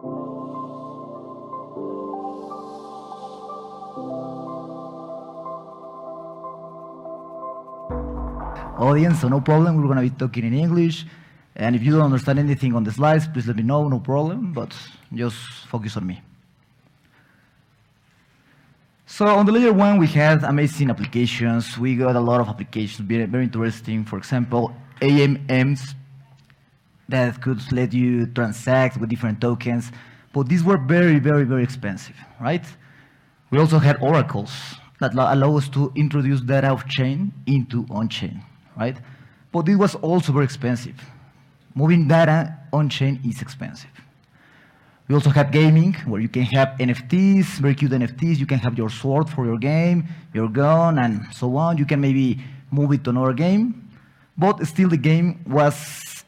Audience, so no problem, we're going to be talking in English. And if you don't understand anything on the slides, please let me know, no problem, but just focus on me. So on the layer 1, we had amazing applications. We got a lot of applications, very interesting. For example, AMMs that could let you transact with different tokens, but these were very, very, very expensive, right? We also had oracles that allow us to introduce data off-chain into on-chain, right? But it was also very expensive. Moving data on-chain is expensive. We also had gaming, where you can have NFTs, very cute NFTs. You can have your sword for your game, your gun, and so on. You can maybe move it to another game, but still the game was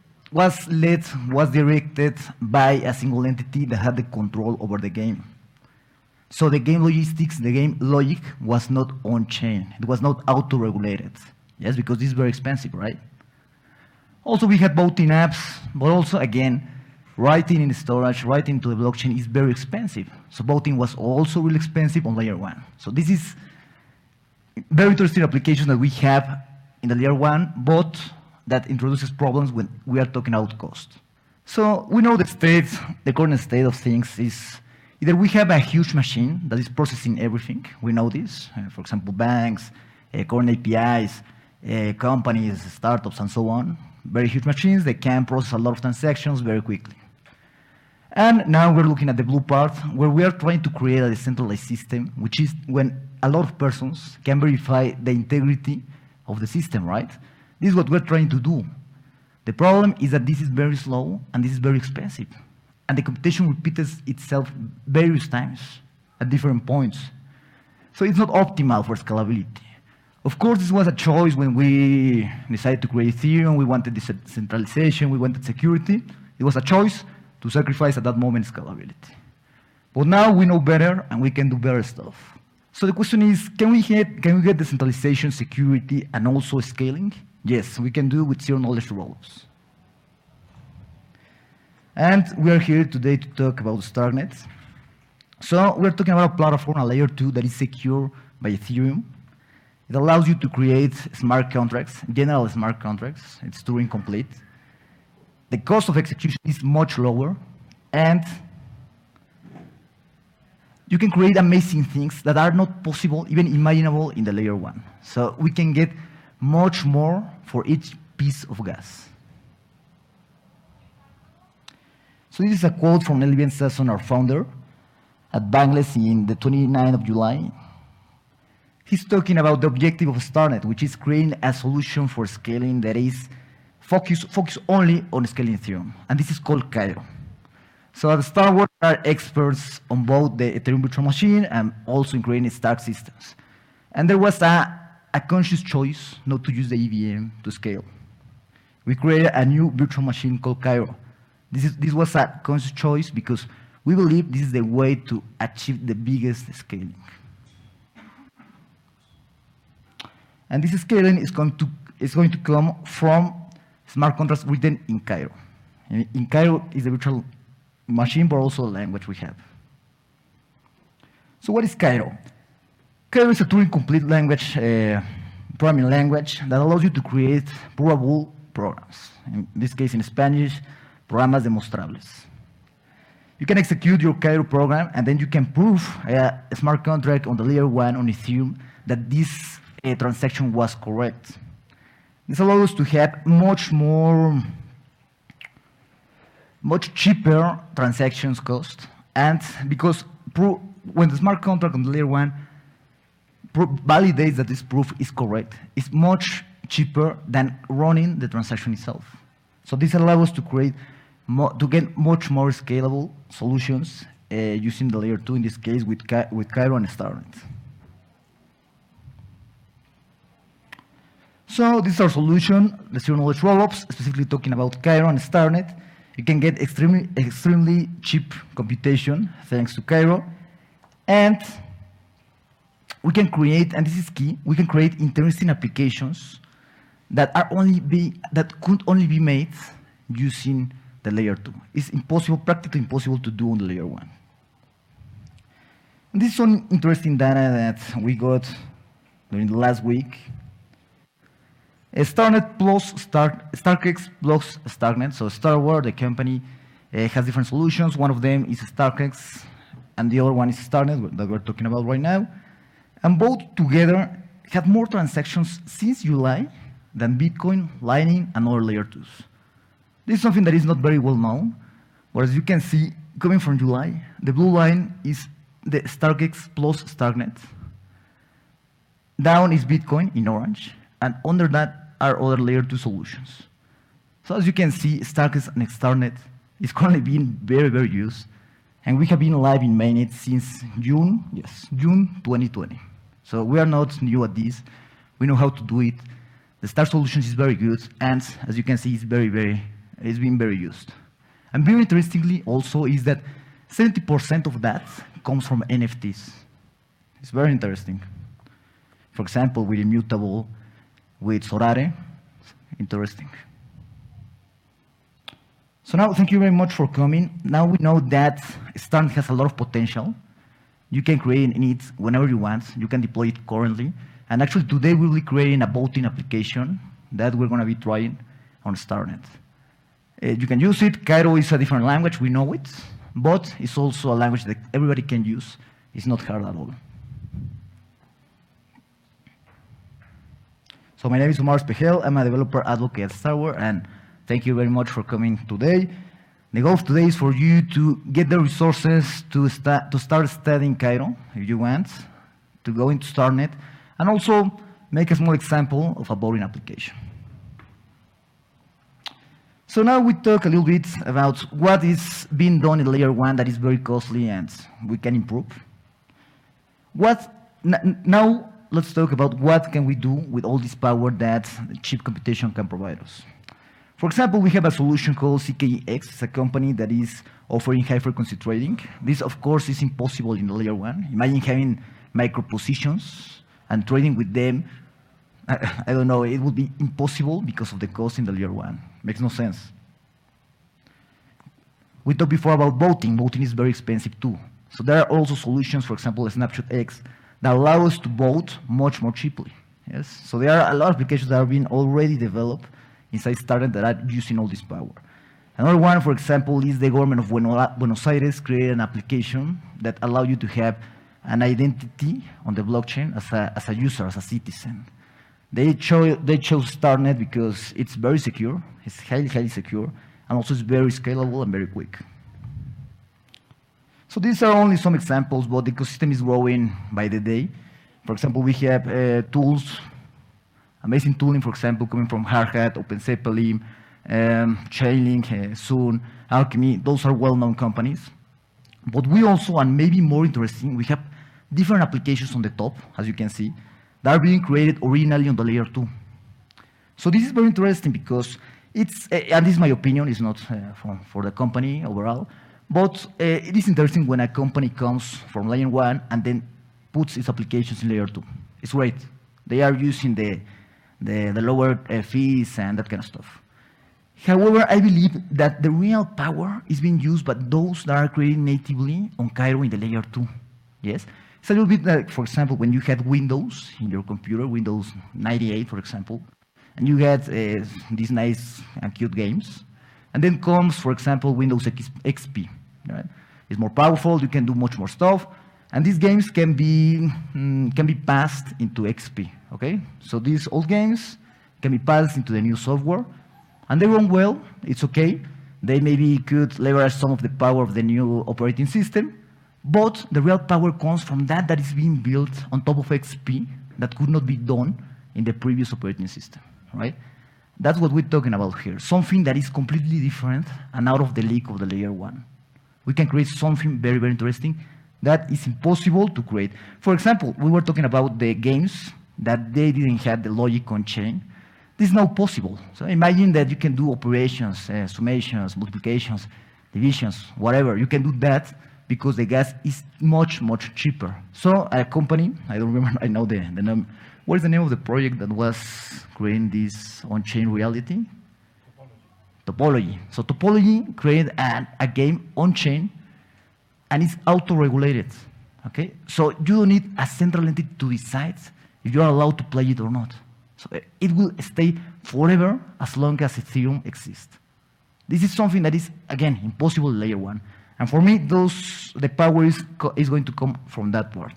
directed by a single entity that had the control over the game. So the game logistics, the game logic was not on-chain. It was not auto-regulated. Yes, because this is very expensive, right? Also, we had voting apps, but also, again, writing in storage, writing to the blockchain is very expensive. So voting was also really expensive on layer 1. So this is very interesting application that we have in the layer 1, but that introduces problems when we are talking about cost. So we know the current state of things is either we have a huge machine that is processing everything. We know this. For example, banks, current APIs, companies, startups, and so on. Very huge machines. They can process a lot of transactions very quickly. And now we're looking at the blue part, where we are trying to create a decentralized system, which is when a lot of persons can verify the integrity of the system, right? This is what we're trying to do. The problem is that this is very slow and this is very expensive. And the computation repeats itself various times at different points. So it's not optimal for scalability. Of course, this was a choice when we decided to create Ethereum. We wanted decentralization, we wanted security. It was a choice to sacrifice at that moment scalability. But now we know better and we can do better stuff. So the question is, can we get decentralization, security, and also scaling? Yes, we can do it with zero-knowledge rollups. And we are here today to talk about Starknet. So we're talking about a platform, a layer 2, that is secure by Ethereum. It allows you to create smart contracts, general smart contracts. It's Turing complete. The cost of execution is much lower, and you can create amazing things that are not possible, even imaginable, in the layer 1. So we can get much more for each piece of gas. So this is a quote from Elvian Sasson, our founder, at Bangless in the 29th of July. He's talking about the objective of Starknet, which is creating a solution for scaling that is focus only on scaling Ethereum. And this is called Cairo. So at Starknet are experts on both the Ethereum virtual machine and also in creating Stark systems. And there was a conscious choice not to use the EVM to scale. We created a new virtual machine called Cairo. This was a conscious choice because we believe this is the way to achieve the biggest scaling. And this scaling is going to come from smart contracts written in Cairo. In Cairo is the virtual machine, but also a language we have. So what is Cairo? Cairo is a Turing-complete language, programming language that allows you to create provable programs. In this case, in Spanish, programas demostrables. You can execute your Cairo program, and then you can prove a smart contract on the layer 1 on Ethereum that this transaction was correct. This allows us to have much cheaper transactions cost, and because when the smart contract on the layer 1 validates that this proof is correct, it's much cheaper than running the transaction itself. So this allows us to get much more scalable solutions using the layer 2, in this case with Cairo and Starknet. So this is our solution, the zero-knowledge rollups, specifically talking about Cairo and Starknet. You can get extremely cheap computation thanks to Cairo. And we can create, and this is key, we can create interesting applications that could only be made using the layer 2. It's impossible, practically impossible to do on the layer 1. And this is some interesting data that we got during the last week. StarNet plus StarkEx plus StarkNet. So StarWare, the company, has different solutions. One of them is StarkEx, and the other one is StarNet that we're talking about right now. And both together had more transactions since July than Bitcoin, Lightning, and other layer 2s. This is something that is not very well known, but as you can see, coming from July, the blue line is the StarkEx plus StarkNet. Down is Bitcoin in orange, and under that are other layer 2 solutions. So as you can see, StarkEx and StarkNet is currently being very, very used, and we have been live in mainnet since June 2020. So we are not new at this. We know how to do it. The Star solutions is very good, and as you can see, it's being very used. And very interestingly also is that 70% of that comes from NFTs. It's very interesting. For example, with Immutable, with Sorare, interesting. So now, thank you very much for coming. Now we know that StarkNet has a lot of potential. You can create it whenever you want. You can deploy it currently. And actually today we'll be creating a voting application that we're going to be trying on StarkNet. You can use it. Cairo is a different language, we know it, but it's also a language that everybody can use. It's not hard at all. So my name is Omar Espejel. I'm a developer advocate at StarWare, and thank you very much for coming today. The goal of today is for you to get the resources to start studying Cairo, if you want, to go into StarkNet, and also make a small example of a voting application. So now we talk a little bit about what is being done in layer 1 that is very costly and we can improve. Now let's talk about what can we do with all this power that cheap computation can provide us. For example, we have a solution called CKEX. It's a company that is offering high-frequency trading. This, of course, is impossible in the layer 1. Imagine having micro positions and trading with them. I don't know, it would be impossible because of the cost in the layer 1. Makes no sense. We talked before about voting. Voting is very expensive too. So there are also solutions, for example, SnapshotX, that allow us to vote much more cheaply. Yes? So there are a lot of applications that are being already developed inside StarkNet that are using all this power. Another one, for example, is the government of Buenos Aires created an application that allows you to have an identity on the blockchain as a user, as a citizen. They chose StarkNet because it's very secure, it's highly, highly secure, and also it's very scalable and very quick. So these are only some examples, but the ecosystem is growing by the day. For example, we have tools, amazing tooling, for example, coming from Hardhat, OpenZeppelin, Chainlink, Zoom, Alchemy. Those are well-known companies. But we also, and maybe more interesting, we have different applications on the top, as you can see, that are being created originally on the layer 2. So this is very interesting because it's, and this is my opinion, it's not for the company overall, but it is interesting when a company comes from layer 1 and then puts its applications in layer 2. It's great. They are using the lower fees and that kind of stuff. However, I believe that the real power is being used by those that are created natively on Cairo in the layer 2. Yes? It's a little bit like, for example, when you had Windows in your computer, Windows 98, for example, and you had these nice and cute games, and then comes, for example, Windows XP. Right? It's more powerful, you can do much more stuff, and these games can be passed into XP, okay? So these old games can be passed into the new software, and they run well, it's okay. They maybe could leverage some of the power of the new operating system, but the real power comes from that is being built on top of XP that could not be done in the previous operating system, right? That's what we're talking about here, something that is completely different and out of the league of the layer 1. We can create something very, very interesting that is impossible to create. For example, we were talking about the games that they didn't have the logic on chain. This is now possible. So imagine that you can do operations, summations, multiplications, divisions, whatever. You can do that because the gas is much, much cheaper. So a company, I don't remember, I know the name. What is the name of the project that was creating this on-chain reality? Topology. So topology created a game on-chain, and it's auto-regulated. Okay? So you don't need a central entity to decide if you're allowed to play it or not. So it will stay forever as long as Ethereum exists. This is something that is, again, impossible in layer 1. And for me, the power is going to come from that part.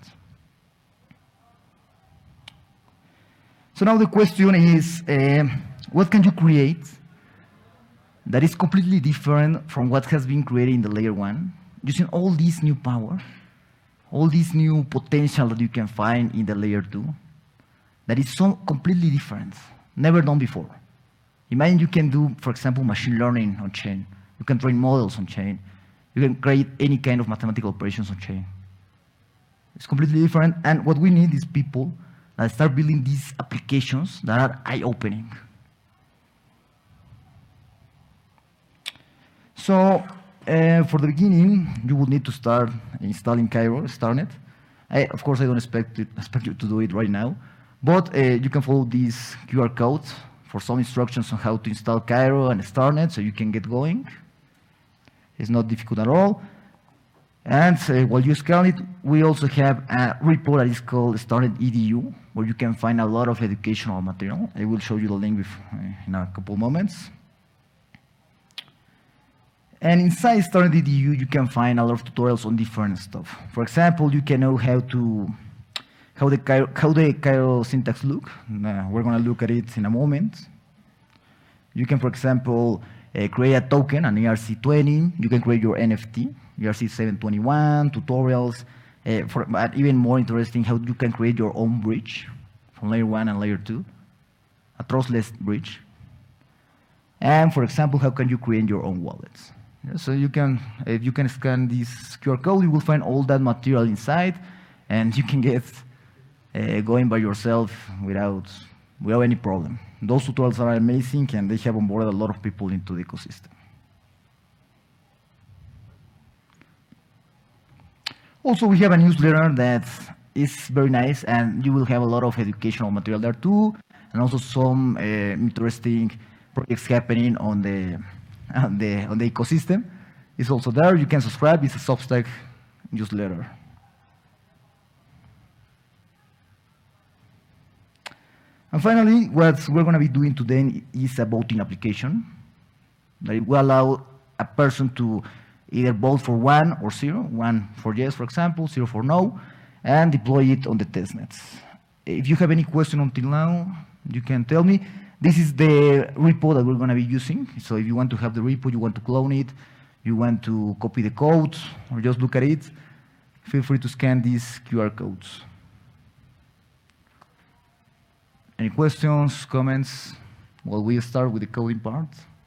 So now the question is, what can you create that is completely different from what has been created in the layer 1, using all this new power, all this new potential that you can find in the layer 2, that is so completely different, never done before. Imagine you can do, for example, machine learning on chain. You can train models on chain. You can create any kind of mathematical operations on chain. It's completely different, and what we need is people that start building these applications that are eye-opening. So, for the beginning, you will need to start installing Cairo, Starnet. Of course, I don't expect you to do it right now, but you can follow these QR codes for some instructions on how to install Cairo and Starnet so you can get going. It's not difficult at all. And while you scan it, we also have a repo that is called Starnet EDU, where you can find a lot of educational material. I will show you the link in a couple moments. And inside Starnet EDU, you can find a lot of tutorials on different stuff. For example, you can know how the Cairo syntax look. We're going to look at it in a moment. You can, for example, create a token, an ERC20. You can create your NFT, ERC721, tutorials. But even more interesting, how you can create your own bridge from layer 1 and layer 2, a trustless bridge. And, for example, how can you create your own wallets? So you can, if you can scan this QR code, you will find all that material inside, and you can get going by yourself without any problem. Those tutorials are amazing, and they have onboarded a lot of people into the ecosystem. Also, we have a newsletter that is very nice, and you will have a lot of educational material there too, and also some interesting projects happening on the ecosystem. It's also there. You can subscribe. It's a Substack newsletter. And finally, what we're going to be doing today is a voting application that will allow a person to either vote for 1 or 0, 1 for yes, for example, 0 for no, and deploy it on the testnets. If you have any question until now, you can tell me. This is the repo that we're going to be using. So if you want to have the repo, you want to clone it, you want to copy the code, or just look at it, feel free to scan these QR codes. Any questions, comments, while we start with the coding part?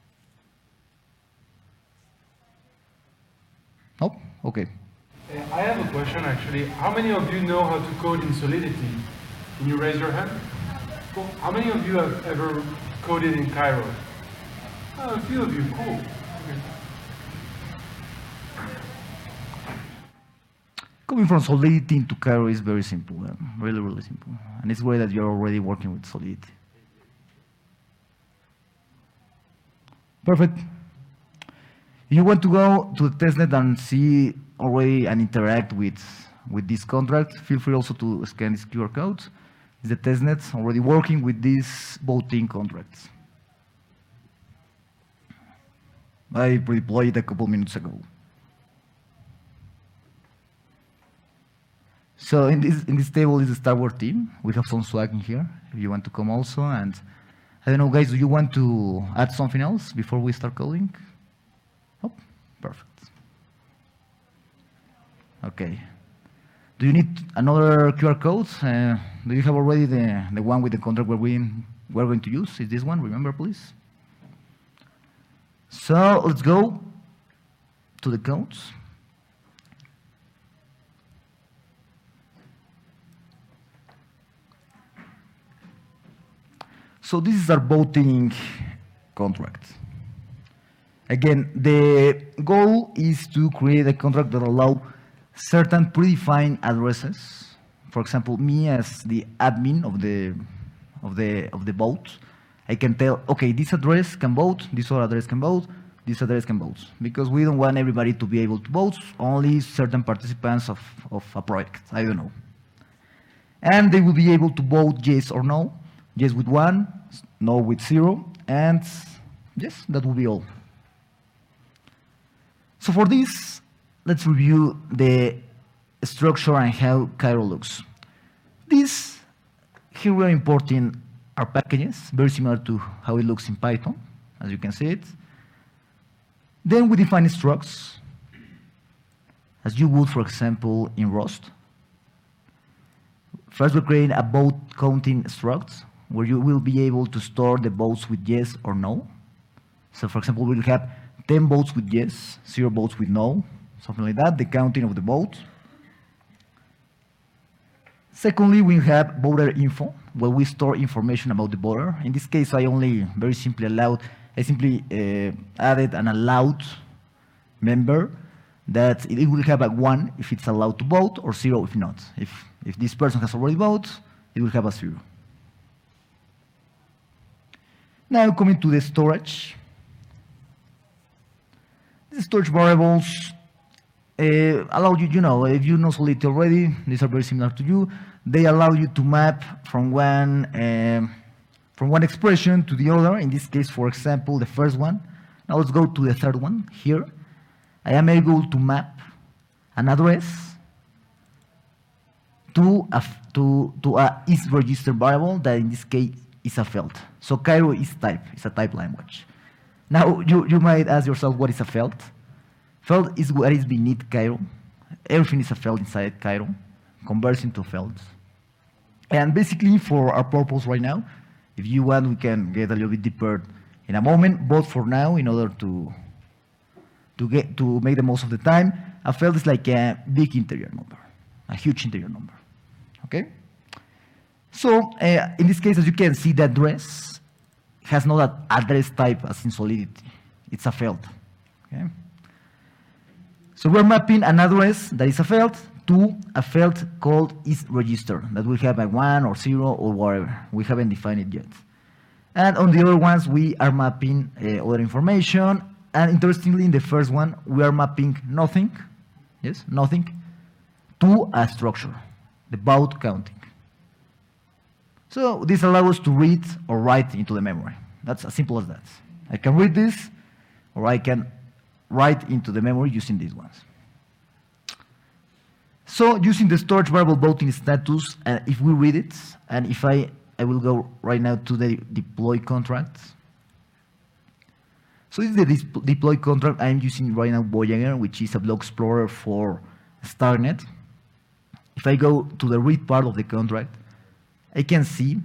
No? Okay. I have a question, actually. How many of you know how to code in Solidity? Can you raise your hand? Cool. How many of you have ever coded in Cairo? Oh, a few of you. Cool. Okay. Coming from Solidity into Cairo is very simple, really, really simple. And it's great that you're already working with Solidity. Perfect. If you want to go to the testnet and see already and interact with this contract, feel free also to scan these QR codes. It's the testnet already working with these voting contracts. I deployed it a couple minutes ago. So in this table is the Starboard team. We have some swag in here if you want to come also. And I don't know, guys, do you want to add something else before we start coding? Oh, perfect. Okay. Do you need another QR code? Do you have already the one with the contract we're going to use? Is this one? Remember, please. So let's go to the codes. So this is our voting contract. Again, the goal is to create a contract that allows certain predefined addresses. For example, me as the admin of the vote, I can tell, okay, this address can vote, this other address can vote, this address can vote. Because we don't want everybody to be able to vote, only certain participants of a project, I don't know. And they will be able to vote yes or no, yes with 1, no with 0, and yes, that will be all. So for this, let's review the structure and how Cairo looks. This, here we are importing our packages, very similar to how it looks in Python, as you can see it. Then we define structs, as you would, for example, in Rust. First, we're creating a vote counting struct, where you will be able to store the votes with yes or no. So, for example, we'll have 10 votes with yes, 0 votes with no, something like that, the counting of the votes. Secondly, we have voter info, where we store information about the voter. In this case, I simply added an allowed member that it will have a 1 if it's allowed to vote, or 0 if not. If this person has already voted, it will have a 0. Now coming to the storage. The storage variables allow you, if you know Solidity already, these are very similar to you. They allow you to map from one expression to the other. In this case, for example, the first one. Now let's go to the third one here. I am able to map an address to a is registered variable that in this case is a felt. So Cairo is type, it's a type language. Now you might ask yourself, what is a felt? Felt is what is beneath Cairo. Everything is a felt inside Cairo, converts into felts. And basically for our purpose right now, if you want, we can get a little bit deeper in a moment, but for now, in order to make the most of the time, a felt is like a big integer number, a huge integer number, okay? So in this case, as you can see, the address has not an address type as in Solidity. It's a felt, okay? So we're mapping an address that is a felt to a felt called isRegister that will have a 1 or 0 or whatever. We haven't defined it yet. And on the other ones, we are mapping other information. And interestingly, in the first one, we are mapping nothing, yes, nothing, to a structure, the vote counting. So this allows us to read or write into the memory. That's as simple as that. I can read this, or I can write into the memory using these ones. So using the storage variable voting status, if we read it, and if I will go right now to the deploy contract. So this is the deploy contract I'm using right now, Voyager, which is a block explorer for StarNet. If I go to the read part of the contract, I can see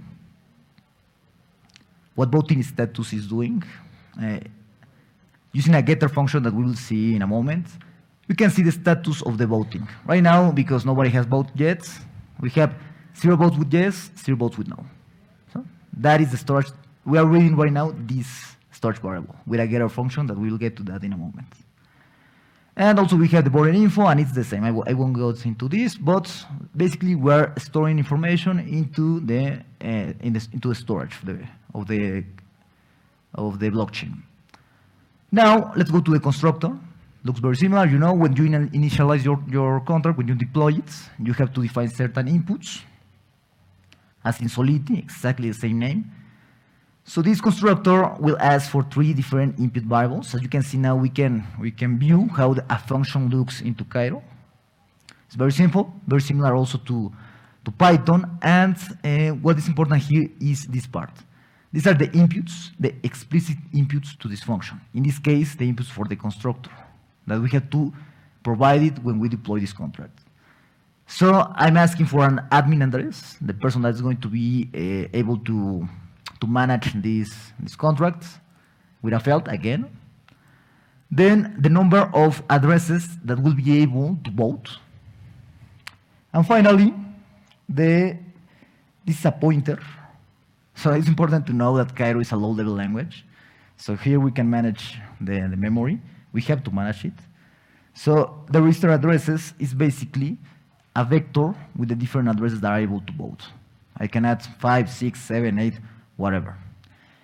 what voting status is doing. Using a getter function that we will see in a moment, we can see the status of the voting. Right now, because nobody has voted yet, we have 0 votes with yes, 0 votes with no. So that is the storage. We are reading right now this storage variable with a getter function that we will get to that in a moment. And also we have the voter info, and it's the same. I won't go into this, but basically we're storing information into the storage of the blockchain. Now let's go to the constructor. Looks very similar. You know, when you initialize your contract, when you deploy it, you have to define certain inputs, as in Solidity, exactly the same name. So this constructor will ask for 3 different input variables. As you can see now, we can view how a function looks into Cairo. It's very simple, very similar also to Python. And what is important here is this part. These are the inputs, the explicit inputs to this function. In this case, the inputs for the constructor that we have to provide it when we deploy this contract. So I'm asking for an admin address, the person that's going to be able to manage this contract with a felt again. Then the number of addresses that will be able to vote. And finally, this is a pointer. So it's important to know that Cairo is a low-level language. So here we can manage the memory. We have to manage it. So the register addresses is basically a vector with the different addresses that are able to vote. I can add 5, 6, 7, 8, whatever.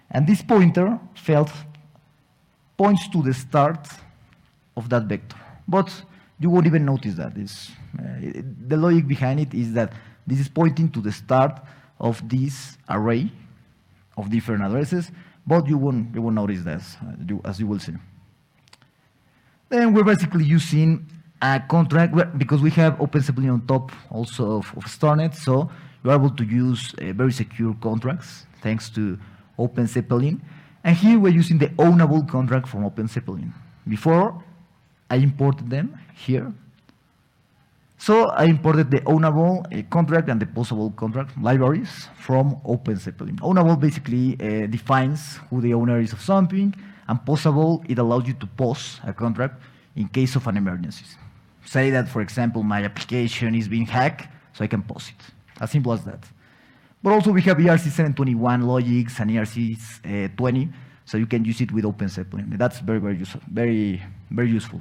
And this pointer, felt, points to the start of that vector. But you won't even notice that. The logic behind it is that this is pointing to the start of this array of different addresses, but you won't notice that, as you will see. Then we're basically using a contract, because we have OpenZeppelin on top also of StarNet, so you're able to use very secure contracts thanks to OpenZeppelin. And here we're using the ownable contract from OpenZeppelin. Before, I imported them here. So I imported the ownable contract and the posable contract libraries from OpenZeppelin. Ownable basically defines who the owner is of something, and posable, it allows you to pause a contract in case of an emergency. Say that, for example, my application is being hacked, so I can pause it. As simple as that. But also we have ERC-721 logics and ERC-20, so you can use it with OpenZeppelin. That's very, very useful. Very, very useful.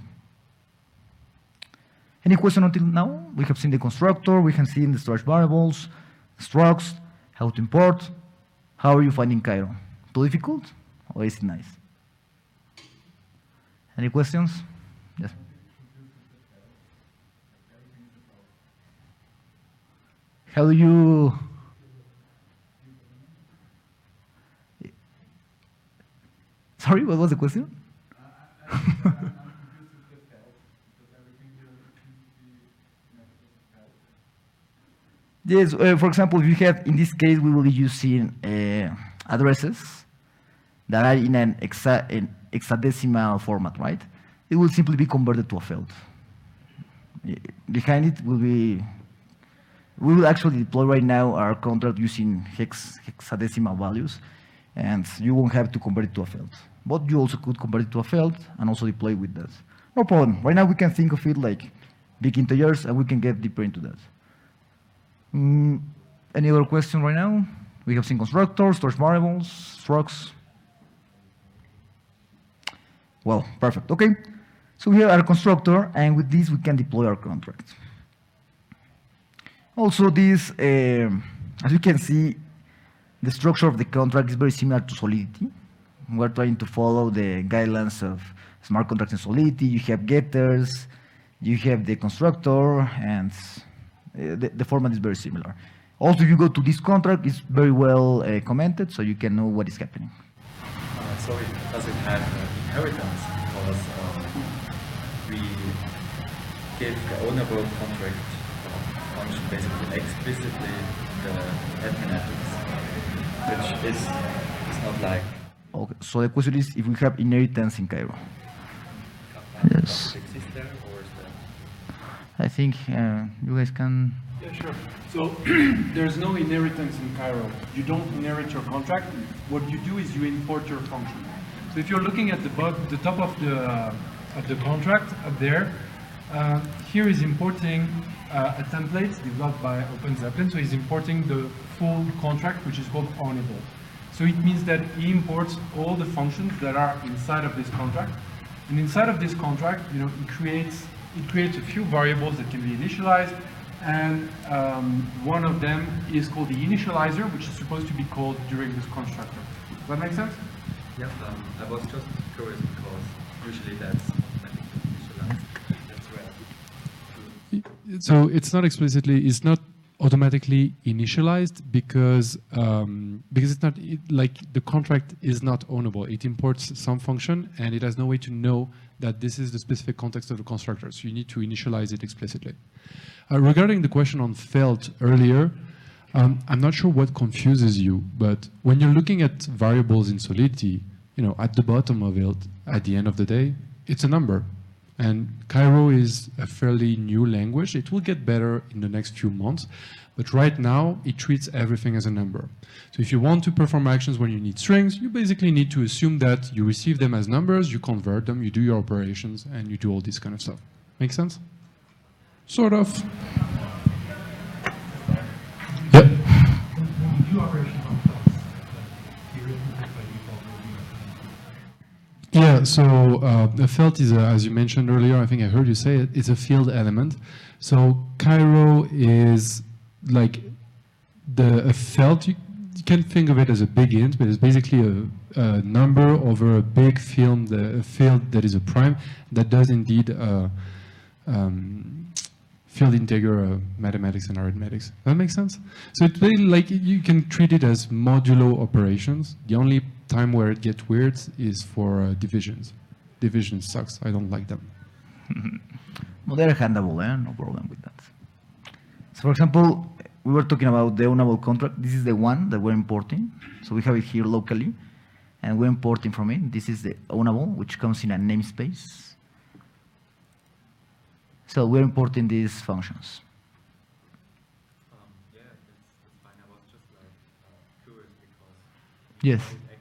Any question until now? We have seen the constructor, we have seen the storage variables, structs, how to import. How are you finding Cairo? Too difficult, or is it nice? Any questions? Yes. How do you... Sorry, what was the question? Yes, for example, if you have, in this case, we will be using addresses that are in an hexadecimal format, right? It will simply be converted to a field. Behind it will be, we will actually deploy right now our contract using hexadecimal values, and you won't have to convert it to a field. But you also could convert it to a field and also deploy with that. No problem. Right now we can think of it like big integers, and we can get deeper into that. Any other question right now? We have seen constructors, storage variables, structs. Well, perfect. Okay. So we have our constructor, and with this we can deploy our contract. Also, this, as you can see, the structure of the contract is very similar to Solidity. We're trying to follow the guidelines of smart contracts in Solidity. You have getters, you have the constructor, and the format is very similar. Also, if you go to this contract, it's very well commented, so you can know what is happening. So it doesn't have inheritance because we give the ownable contract function basically explicitly the admin address, which is not like. Okay, so the question is if we have inheritance in Cairo. Yes. I think you guys can. Yeah, sure. So there's no inheritance in Cairo. You don't inherit your contract. What you do is you import your function. So if you're looking at the top of the contract up there, here is importing a template developed by OpenZeppelin. So he's importing the full contract, which is called ownable. So it means that he imports all the functions that are inside of this contract. And inside of this contract, it creates a few variables that can be initialized, and one of them is called the initializer, which is supposed to be called during this constructor. Does that make sense? Yeah, I was just curious because usually that's initialized. That's rare. So it's not automatically initialized because it's not like the contract is not ownable. It imports some function and it has no way to know that this is the specific context of the constructor. So you need to initialize it explicitly. Regarding the question on felt earlier, I'm not sure what confuses you, but when you're looking at variables in Solidity, at the bottom of it, at the end of the day, it's a number. And Cairo is a fairly new language. It will get better in the next few months, but right now it treats everything as a number. So if you want to perform actions when you need strings, you basically need to assume that you receive them as numbers, you convert them, you do your operations, and you do all this kind of stuff. Make sense? Sort of. Yep. Yeah, so a felt is, as you mentioned earlier, I think I heard you say it, it's a field element. So Cairo is like a felt you can think of it as a big int, but it's basically a number over a big field that is a prime that does indeed field integer mathematics and arithmetics. That makes sense? So it's really like you can treat it as modulo operations. The only time where it gets weird is for divisions. Division sucks. I don't like them. Well, they're handleable, no problem with that. So for example, we were talking about the ownable contract. This is the one that we're importing. So we have it here locally, and we're importing from it. This is the ownable, which comes in a namespace. So we're importing these functions. Yeah, that's fine. I was just like curious because. Yes.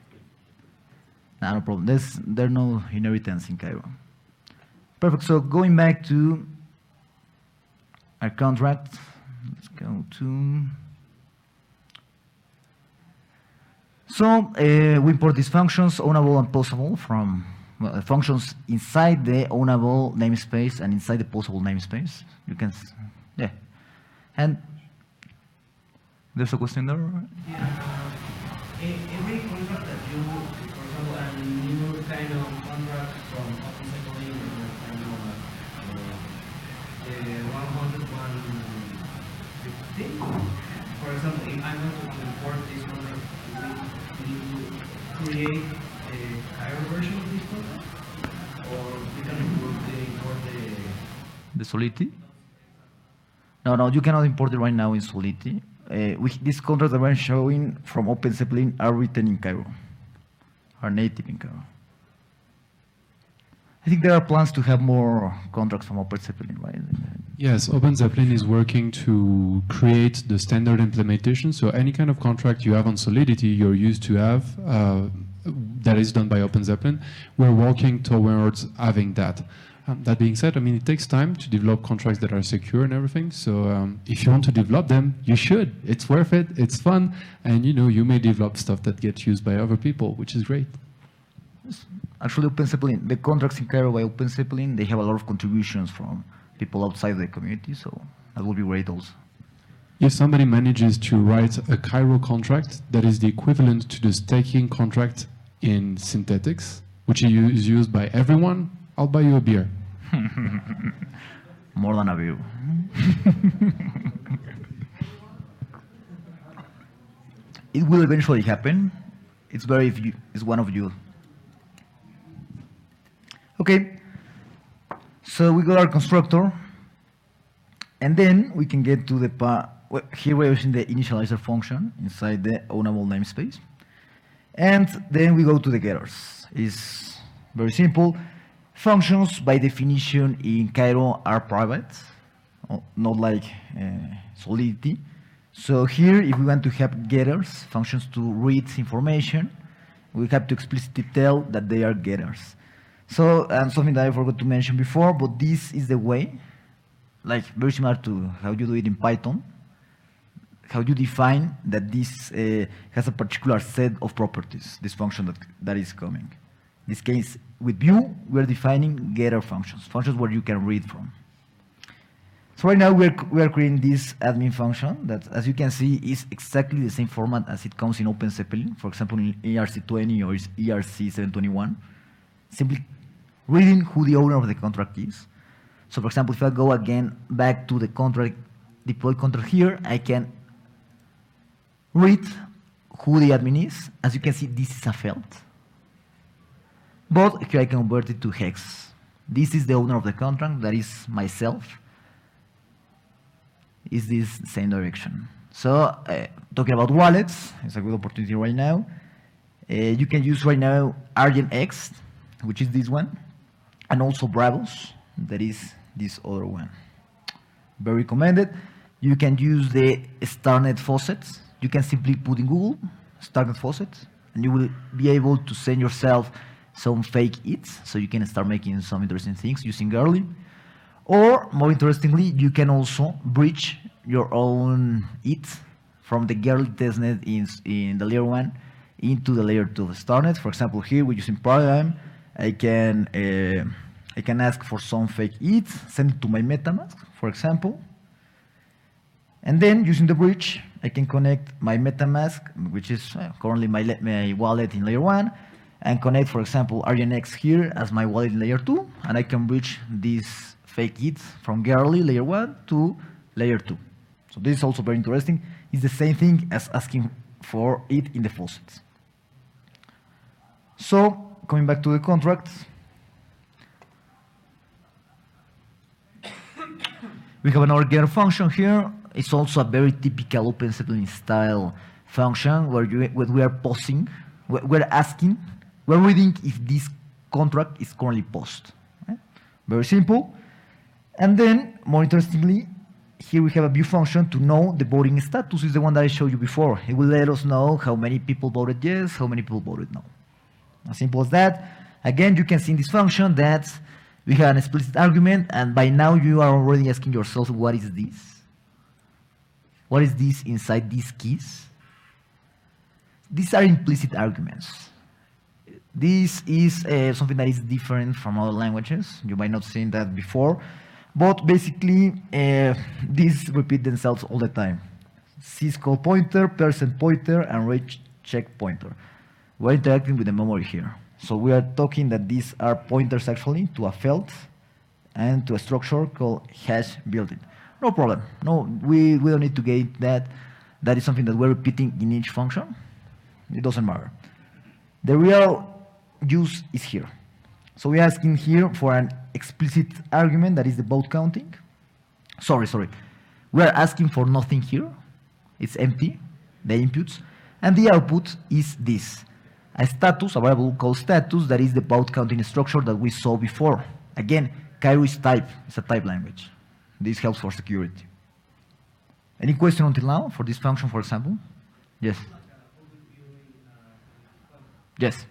No problem. There's no inheritance in Cairo. Perfect. So going back to our contract, let's go to. So we import these functions, ownable and posable, from functions inside the ownable namespace and inside the posable namespace. You can, yeah. And there's a question there. Yeah. Every contract that you, for example, a new kind of contract from OpenSequel or kind of 100, 150. For example, if I want to import this contract, we need to create a higher version of this contract, or we can import the Solidity? No, you cannot import it right now in Solidity. These contracts that we're showing from OpenZeppelin are written in Cairo, are native in Cairo. I think there are plans to have more contracts from OpenZeppelin, right? Yes, OpenZeppelin is working to create the standard implementation. So any kind of contract you have on Solidity, you're used to have, that is done by OpenZeppelin. We're working towards having that. That being said, I mean, it takes time to develop contracts that are secure and everything. So if you want to develop them, you should. It's worth it. It's fun. And, you may develop stuff that gets used by other people, which is great. Actually, OpenZeppelin, the contracts in Cairo by OpenZeppelin, they have a lot of contributions from people outside the community. So that would be great also. If somebody manages to write a Cairo contract that is the equivalent to the staking contract in Synthetix, which is used by everyone, I'll buy you a beer. More than a beer. It will eventually happen. It's very few. It's one of you. Okay. So we got our constructor, and then we can get to the part. Well, here we're using the initializer function inside the ownable namespace, and then we go to the getters. It's very simple. Functions, by definition, in Cairo are private, not like Solidity. So here, if we want to have getters, functions to read information, we have to explicitly tell that they are getters. So, and something that I forgot to mention before, but this is the way, like very similar to how you do it in Python, how you define that this has a particular set of properties, this function that is coming. In this case, with Vue, we're defining getter functions, functions where you can read from. So right now we are creating this admin function that, as you can see, is exactly the same format as it comes in OpenZeppelin, for example, in ERC20 or ERC721, simply reading who the owner of the contract is. So for example, if I go again back to the contract, deploy contract here, I can read who the admin is. As you can see, this is a felt. But here I can convert it to hex. This is the owner of the contract, that is myself. Is this same direction? So talking about wallets, it's a good opportunity right now. You can use right now ArgentX, which is this one, and also Bravos, that is this other one. Very recommended. You can use the StarNet faucets. You can simply put in Google StarNet faucets, and you will be able to send yourself some fake ETHs, so you can start making some interesting things using Girly. Or, more interestingly, you can also bridge your own ETH from the Girly testnet in the layer 1 into the layer 2 of StarNet. For example, here we're using Paradigm. I can ask for some fake ETH, send it to my MetaMask, for example. And then using the bridge, I can connect my MetaMask, which is currently my wallet in layer 1, and connect, for example, RNX here as my wallet in layer 2, and I can bridge these fake keys from Girly layer 1 to layer 2. So this is also very interesting. It's the same thing as asking for it in the faucets. So coming back to the contract, we have another getter function here. It's also a very typical OpenZeppelin style function where we are posting, we're asking, we're reading if this contract is currently post. Okay? Very simple. And then, more interestingly, here we have a view function to know the voting status. Is the one that I showed you before. It will let us know how many people voted yes, how many people voted no. As simple as that. Again, you can see in this function that we have an explicit argument, and by now you are already asking yourself, what is this? What is this inside these keys? These are implicit arguments. This is something that is different from other languages. You might not have seen that before, but basically these repeat themselves all the time. Syscall pointer, percent pointer, and rate check pointer. We're interacting with the memory here. So we are talking that these are pointers actually to a field and to a structure called hash building. No problem. No, we don't need to get that. That is something that we're repeating in each function. It doesn't matter. The real use is here. So we're asking here for an explicit argument that is the vote counting. Sorry. We're asking for nothing here. It's empty, the inputs. And the output is this. A status, a variable called status, that is the vote counting structure that we saw before. Again, Cairo is type. It's a type language. This helps for security. Any question until now for this function, for example? Yes. Yes.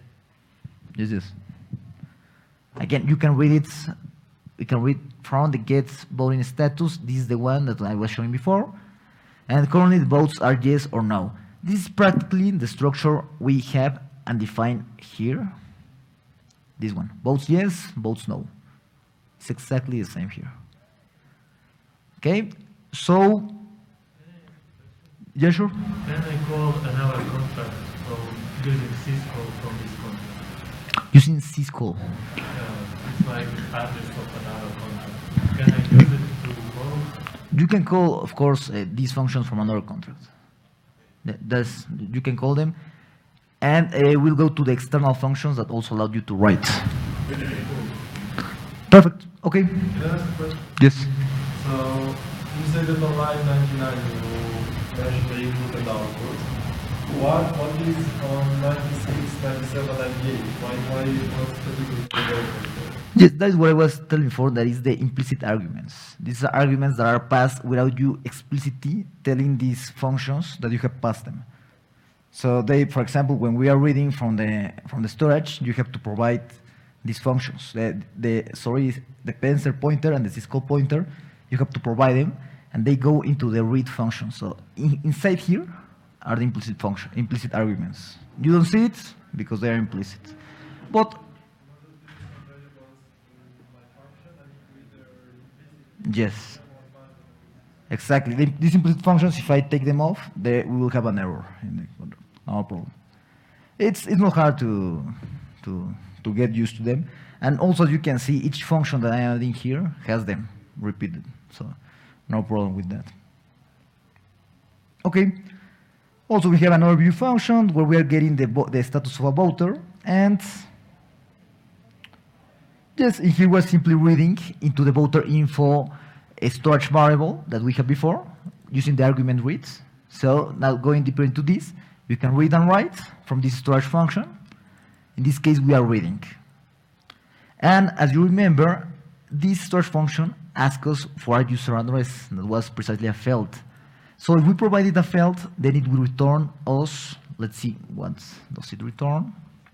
Again, you can read it. You can read from the get voting status. This is the one that I was showing before. And currently the votes are yes or no. This is practically the structure we have and define here. This one. Votes yes, votes no. It's exactly the same here. Okay, so, yeah, sure. Can I call another contract from using syscall from this contract? Using syscall. It's like address of another contract. Can I use it to call? You can call, of course, these functions from another contract. You can call them, and we'll go to the external functions that also allow you to write. Perfect. Okay. Yes. So you said that on line 99 you mentioned the input and output. What is on 96, 97, 98? What's the difference? Yes, that is what I was telling before. That is the implicit arguments. These are arguments that are passed without you explicitly telling these functions that you have passed them. So they, for example, when we are reading from the storage, you have to provide these functions. The pencil pointer and the syscall pointer. You have to provide them, and they go into the read function. So inside here are the implicit arguments. You don't see it because they are implicit. But yes, exactly. These implicit functions, if I take them off, we will have an error. No problem. It's not hard to get used to them. And also, you can see each function that I am adding here has them repeated. So no problem with that. Okay. Also, we have an overview function where we are getting the status of a voter. And yes, here we're simply reading into the voter info a storage variable that we had before using the argument reads. So now going deeper into this, we can read and write from this storage function. In this case, we are reading. And as you remember, this storage function asks us for a user address that was precisely a field. So if we provided a field, then it will return us, let's see, what does it return?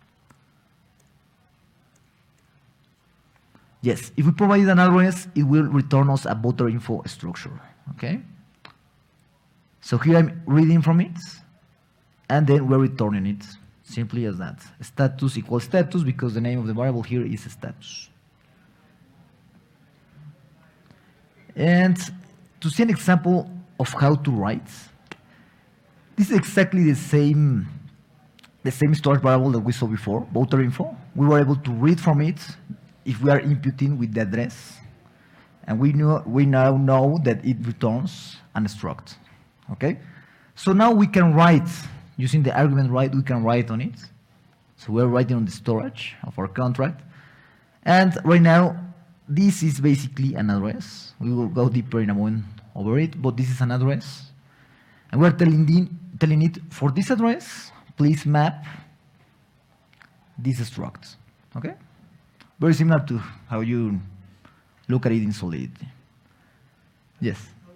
Yes, if we provided an address, it will return us a voter info structure, okay? So here I'm reading from it, and then we're returning it, simply as that. Status equals status, because the name of the variable here is status. And to see an example of how to write, this is exactly the same storage variable that we saw before, voter info. We were able to read from it if we are inputting with the address. And we now know that it returns an struct. Okay? So now we can write, using the argument write, we can write on it. So we're writing on the storage of our contract. And right now, this is basically an address. We will go deeper in a moment over it, but this is an address. And we're telling it, for this address, please map this struct. Okay? Very similar to how you look at it in Solidity. Yes?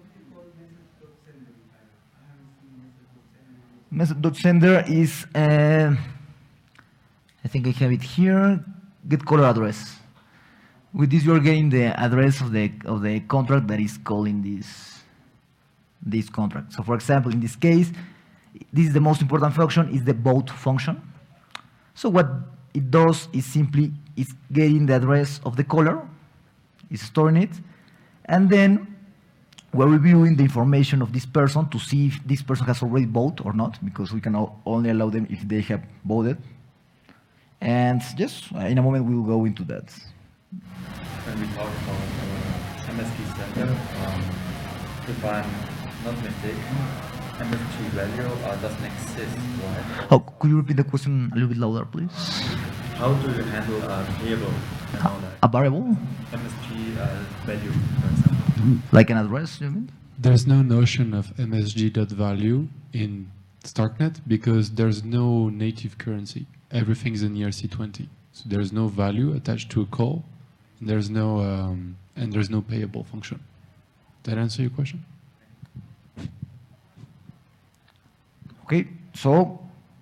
Method.sender is, I think I have it here, get caller address. With this, you're getting the address of the contract that is calling this contract. So for example, in this case, this is the most important function, is the vote function. So what it does is simply it's getting the address of the caller, it's storing it, and then we're reviewing the information of this person to see if this person has already voted or not, because we can only allow them if they have voted. And just in a moment we will go into that. When we talk about MSG sender, if I'm not mistaken, MSG value doesn't exist, right? Oh, could you repeat the question a little bit louder, please? How do you handle a variable? You know, like A variable? MSG value, for example. Like an address, you mean? There's no notion of MSG.value in StarkNet because there's no native currency. Everything's in ERC20. So there's no value attached to a call. And there's no payable function. Did that answer your question? Okay, so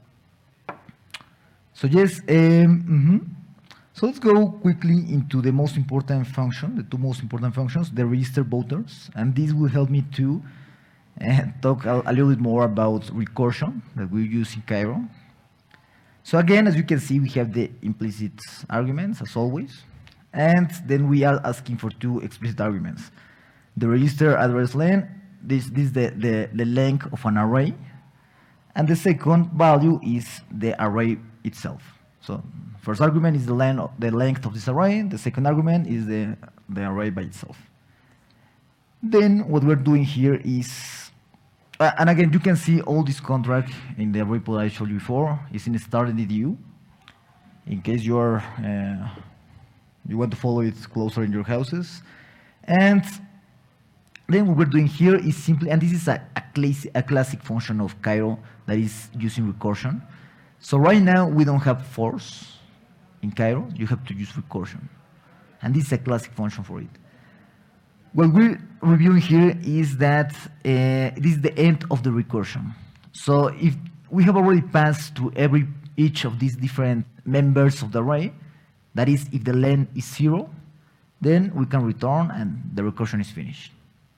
yes, so let's go quickly into the most important function, the two most important functions, the register voters, and this will help me to talk a little bit more about recursion that we use in Cairo. So again, as you can see, we have the implicit arguments as always, and then we are asking for two explicit arguments. The register address length, this is the length of an array, and the second value is the array itself. So first argument is the length of this array, the second argument is the array by itself. Then what we're doing here is, and again, you can see all this contract in the repo I showed you before, is in start.edu, in case you want to follow it closer in your houses. And then what we're doing here is simply, and this is a classic function of Cairo that is using recursion. So right now, we don't have force in Cairo. You have to use recursion. And this is a classic function for it. What we're reviewing here is that this is the end of the recursion. So if we have already passed to each of these different members of the array, that is, if the length is 0, then we can return and the recursion is finished.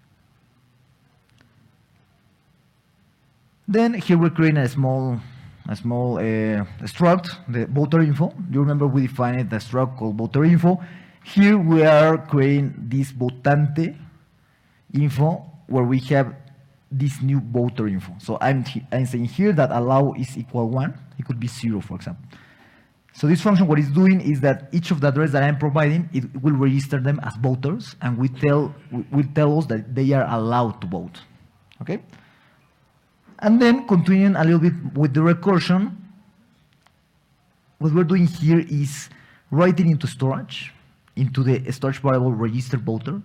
Then here we're creating a small struct, the voter info. You remember we defined the struct called voter info. Here we are creating this votante info where we have this new voter info. So I'm saying here that allow is equal 1. It could be 0, for example. So this function, what it's doing is that each of the address that I'm providing, it will register them as voters, and will tell us that they are allowed to vote. Okay? And then continuing a little bit with the recursion, what we're doing here is writing into storage, into the storage variable register voter.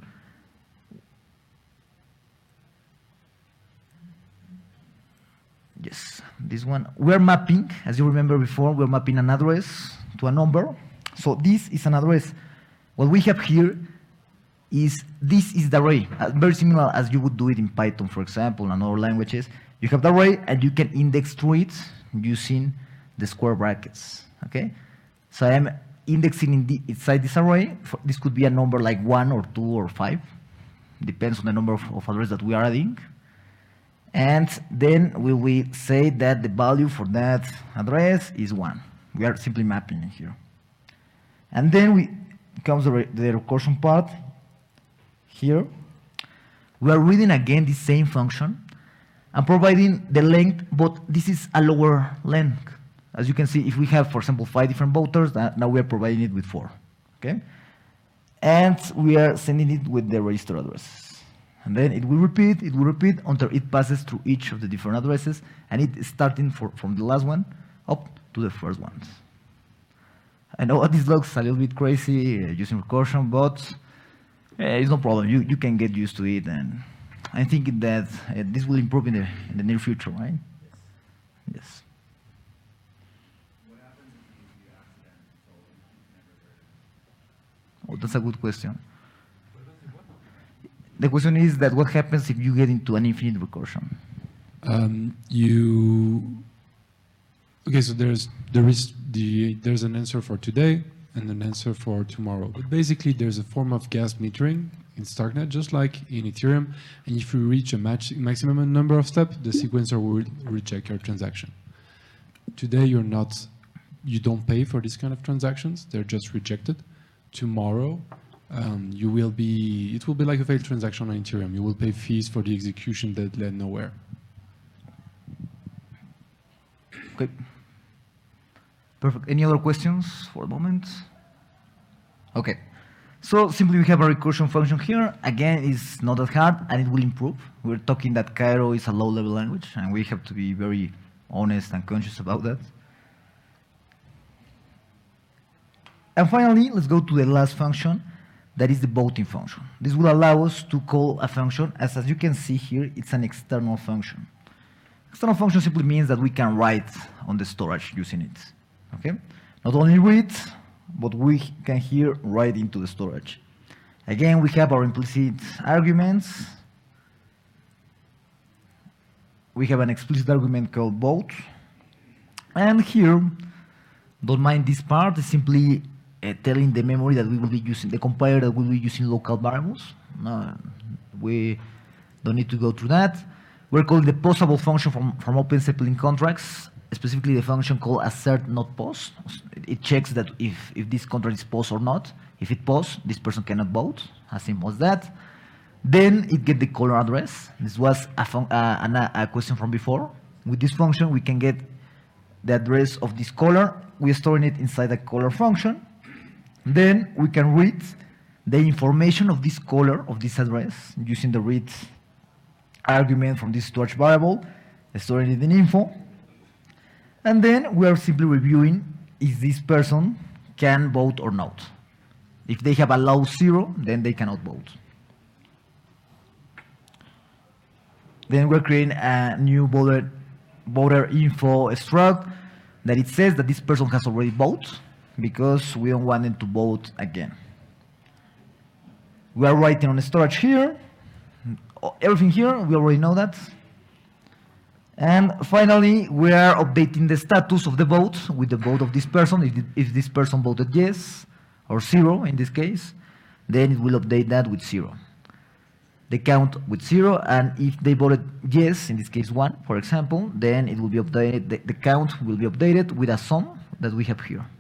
Yes, this one. We're mapping, as you remember before, we're mapping an address to a number. So this is an address. What we have here is, this is the array, very similar as you would do it in Python, for example, and other languages. You have the array, and you can index through it using the square brackets, okay? So I am indexing inside this array. This could be a number like 1 or 2 or 5. Depends on the number of addresses that we are adding. And then we say that the value for that address is 1. We are simply mapping it here. And then comes the recursion part here, we are reading again the same function and providing the length, but this is a lower length. As you can see, if we have, for example, 5 different voters, now we are providing it with 4. Okay? And we are sending it with the register address. And then it will repeat until it passes through each of the different addresses, and it is starting from the last one up to the first ones. I know this looks a little bit crazy using recursion, but it's no problem. You can get used to it, and I think that this will improve in the near future, right? Yes. What happens if you accidentally fold and you've never heard of it? Oh, that's a good question. The question is that what happens if you get into an infinite recursion? Okay, so there's an answer for today and an answer for tomorrow. But basically, there's a form of gas metering in Starknet, just like in Ethereum. And if you reach a maximum number of steps, the sequencer will reject your transaction. Today, you don't pay for these kind of transactions; they're just rejected. Tomorrow, it will be like a failed transaction on Ethereum. You will pay fees for the execution that led nowhere. Okay. Perfect. Any other questions for the moment? Okay. So simply we have a recursion function here. Again, it's not that hard, and it will improve. We're talking that Cairo is a low-level language, and we have to be very honest and conscious about that. And finally, let's go to the last function, that is the voting function. This will allow us to call a function, as you can see here, it's an external function. External function simply means that we can write on the storage using it. Okay? Not only read, but we can here write into the storage. Again, we have our implicit arguments. We have an explicit argument called vote. And here, don't mind this part, it's simply telling the memory that we will be using, the compiler that will be using local variables. No, we don't need to go through that. We're calling the postable function from Open Zeppelin contracts, specifically the function called assert not post. It checks that if this contract is post or not. If it posts, this person cannot vote, as simple as that. Then it gets the caller address. This was a question from before. With this function, we can get the address of this caller. We're storing it inside the caller function. Then we can read the information of this caller, of this address, using the read argument from this storage variable, storing it in info. And then we are simply reviewing if this person can vote or not. If they have a low 0, then they cannot vote. Then we're creating a new voter info struct that it says that this person has already voted because we don't want them to vote again. We are writing on the storage here. Everything here, we already know that. And finally, we are updating the status of the vote with the vote of this person. If this person voted yes, or 0 in this case, then it will update that with 0. The count with 0, and if they voted yes, in this case 1, for example, then it will be updated, the count will be updated with a sum that we have here.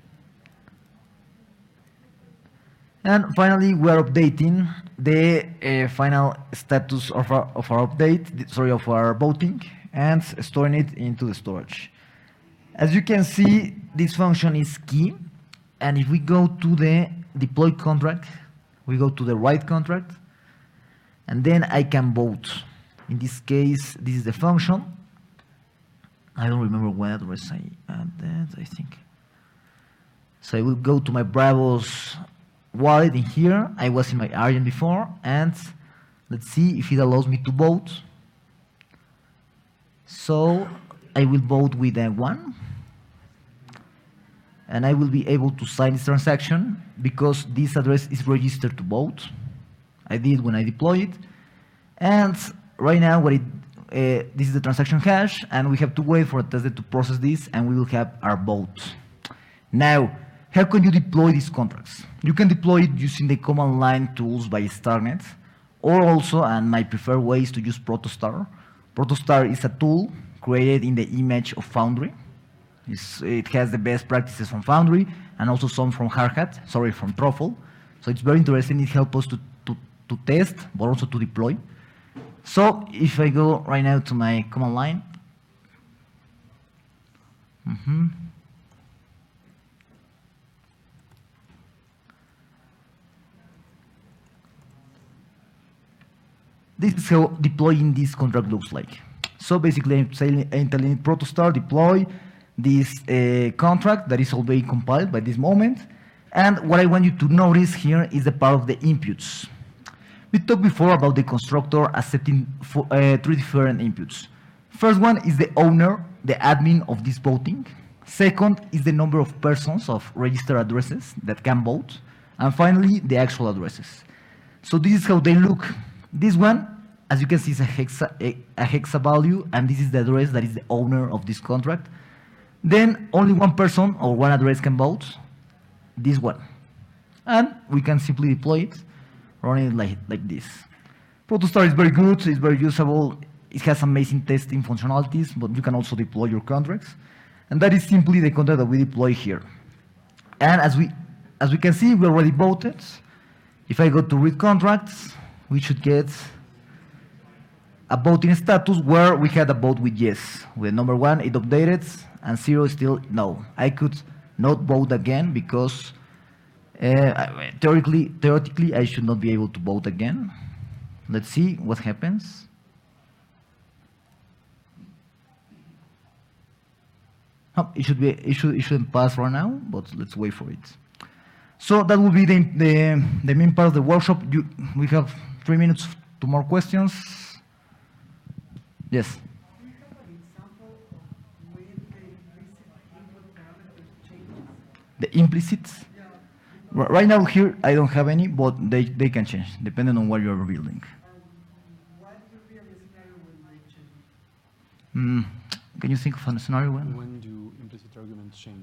And finally, we are updating the final status of our update, of our voting, and storing it into the storage. As you can see, this function is key, and if we go to the deploy contract, we go to the write contract, and then I can vote. In this case, this is the function. I don't remember what address I added, I think. So I will go to my Bravos wallet in here. I was in my Argent before, and let's see if it allows me to vote. So I will vote with a 1, and I will be able to sign this transaction because this address is registered to vote. I did when I deploy it, and right now this is the transaction hash, and we have to wait for a testnet to process this, and we will have our vote. Now, how can you deploy these contracts? You can deploy it using the command line tools by Starknet, or also, and my preferred way is to use Protostar. Protostar is a tool created in the image of Foundry. It has the best practices from Foundry and also some from from Truffle. So it's very interesting. It helps us to test, but also to deploy. So if I go right now to my command line, this is how deploying this contract looks like. So basically, I'm telling it protostar deploy this contract that is already compiled by this moment. And what I want you to notice here is the part of the inputs. We talked before about the constructor accepting three different inputs. First one is the owner, the admin of this voting. Second is the number of persons of registered addresses that can vote. And finally, the actual addresses. So this is how they look. This one, as you can see, is a hexa value, and this is the address that is the owner of this contract. Then only one person or one address can vote, this one. And we can simply deploy it, running it like this. Protostar is very good, it's very usable, it has amazing testing functionalities, but you can also deploy your contracts. And that is simply the contract that we deploy here. And as we can see, we already voted. If I go to read contracts, we should get a voting status where we had a vote with yes. With number 1, it updated, and 0 is still no. I could not vote again because theoretically, I should not be able to vote again. Let's see what happens. Oh, it shouldn't pass right now, but let's wait for it. So that will be the main part of the workshop. We have 3 minutes to more questions. Yes. Do you have an example of when the implicit input parameter changes? The implicit? Yeah. Right now here, I don't have any, but they can change, depending on what you're building. What would be a scenario when they change? Can you think of a scenario when? When do implicit arguments change?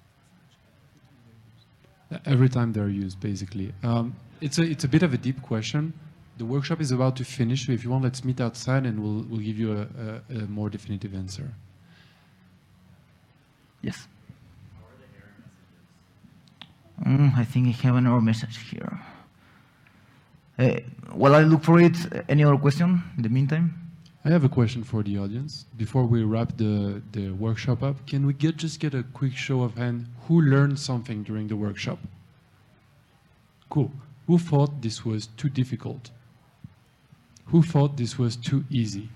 Every time they're used, basically. It's a bit of a deep question. The workshop is about to finish, so if you want, let's meet outside and we'll give you a more definitive answer. Yes. I think I have an error message here. While I look for it, any other question in the meantime? I have a question for the audience. Before we wrap the workshop up, can we just get a quick show of hand? Who learned something during the workshop? Cool. Who thought this was too difficult? Who thought this was too easy?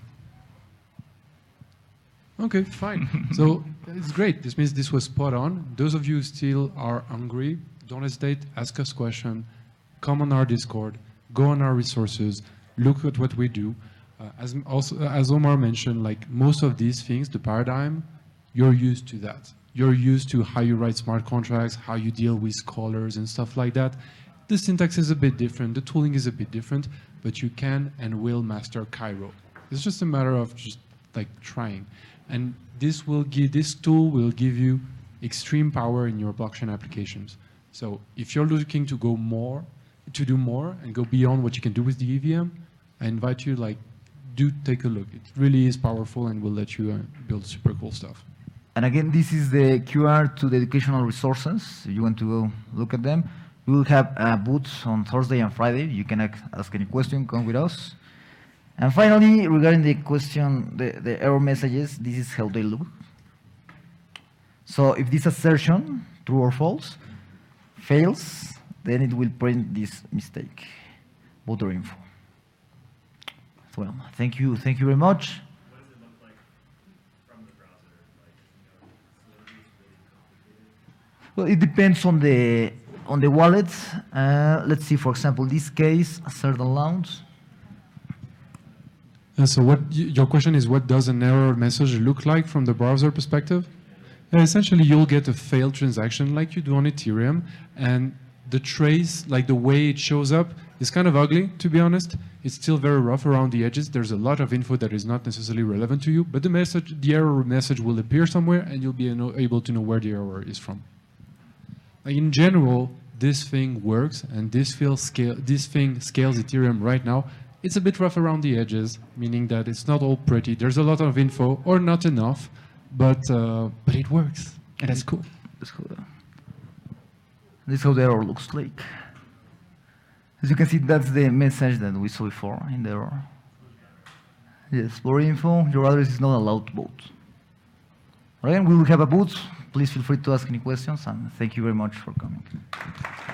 Okay, fine. So it's great. This means this was spot on. Those of you who still are hungry, don't hesitate, ask us questions, come on our Discord, go on our resources, look at what we do. As Omar mentioned, like most of these things, the paradigm, you're used to that. You're used to how you write smart contracts, how you deal with scholars and stuff like that. The syntax is a bit different, the tooling is a bit different, but you can and will master Cairo. It's just a matter of just like trying. And this tool will give you extreme power in your blockchain applications. So if you're looking to do more and go beyond what you can do with the EVM, I invite you, do take a look. It really is powerful and will let you build super cool stuff. And again, this is the QR to the educational resources. If you want to go look at them, we will have booths on Thursday and Friday. You can ask any question, come with us. And finally, regarding the question, the error messages, this is how they look. So if this assertion, true or false, fails, then it will print this mistake, voter info. Well, thank you very much. What does it look like from the browser? Solidity is really complicated. Well, it depends on the wallet. Let's see, for example, this case, assert allowed. So your question is, what does an error message look like from the browser perspective? Essentially, you'll get a failed transaction like you do on Ethereum, and the trace, like the way it shows up, is kind of ugly, to be honest. It's still very rough around the edges. There's a lot of info that is not necessarily relevant to you, but the error message will appear somewhere, and you'll be able to know where the error is from. In general, this thing works, and this thing scales Ethereum right now. It's a bit rough around the edges, meaning that it's not all pretty. There's a lot of info, or not enough, but it works, and that's cool. This is how the error looks like. As you can see, that's the message that we saw before in the error. Yes, for info, your address is not allowed to vote. Again, we will have a booth. Please feel free to ask any questions, and thank you very much for coming.